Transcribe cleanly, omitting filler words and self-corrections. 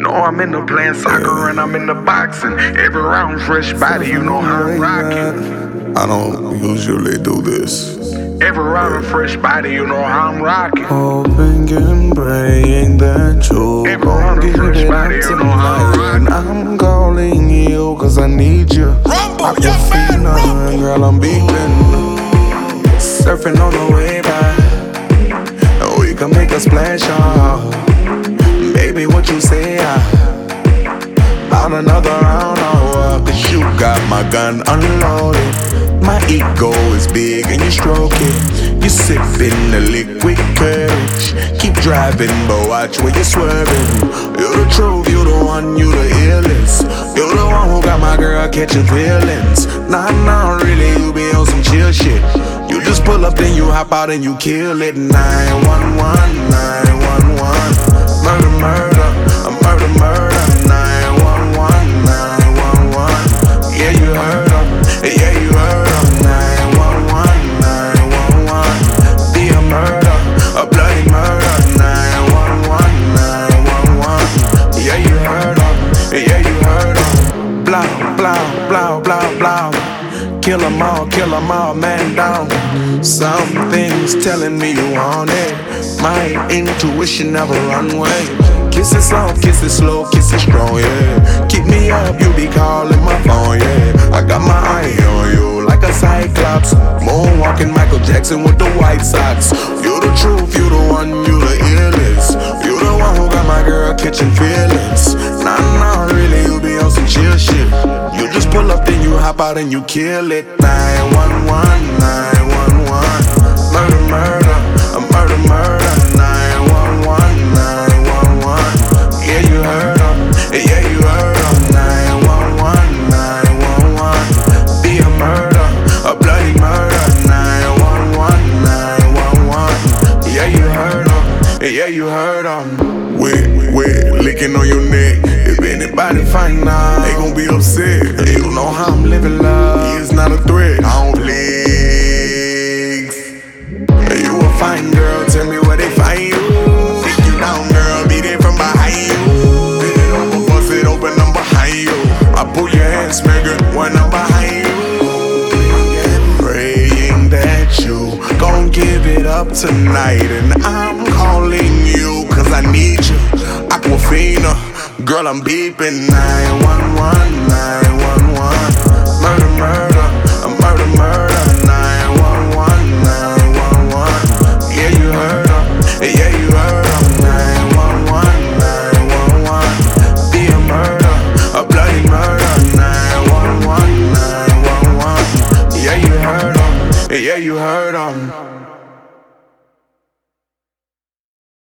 know I'm in the playing soccer and I'm in the boxing. Every round fresh body, you know how I'm rocking. I don't usually do this. Every round a fresh body, you know how I'm rocking. Hoping and praying that you Every round a fresh body, you know how I'm rocking. I'm calling you cause I need you. Aquafina, girl, I'm beeping. Surfing on the way by. We can make a splash, baby, what you say? About another round, cause you got my gun unloaded. My ego is big and you stroke it. You sipping the liquid courage. Keep driving, but watch where you're swerving. You're the truth, you the one, you the illest. You're the one who got my girl catching feelings. Nah, really, you be on some chill shit. You just pull up, then you hop out and you kill it. 911, 911. Murder, murder, a murder, murder. 911, 911. Yeah, you heard her. Yeah, you heard her. 911, 911. Be a murder, a bloody murder. 911, 911. Yeah, you heard her. Yeah, you heard her. Blah, blah, blah, blah, blah. Kill 'em all, man down. Something's telling me you want it. My intuition never run away. Kiss it soft, kiss it slow, kiss it strong, yeah. Keep me up, you be calling my phone, yeah. I got my eye on you like a cyclops. Moonwalking Michael Jackson with the White Sox. You the truth, you the one, you the illest. You the one who got my girl catching feelings. Nah, really, you be on some chill shit. You just pull up, then you hop out and you kill it. 911, 911. Murder, murder, a murder, murder. 911, 911. Yeah, you heard her. Yeah, you heard her. 911, 911. Be a murder, a bloody murder. 911, 911. Yeah, you heard her. Yeah, you heard her. Wet, licking on your neck. If anybody find out, they gon' be upset. You know how I'm living life. It's not a threat. I don't flex. You a fine girl, tell me where they find you. Take you down, girl, beat it from behind you. Bend it over, bust it open, I'm behind you. I pull your hand, smacker when I'm behind you. Praying that you gon' give it up tonight. And I'm calling you cause I need you. Aquafina, girl, I'm beeping. 911, 911. Murder, murder, a murder, murder. 911, 911. Yeah, you heard her. Yeah, you heard her. 911, 911. Be a murder, a bloody murder. 911, 911. Yeah, you heard her. Yeah, you heard her.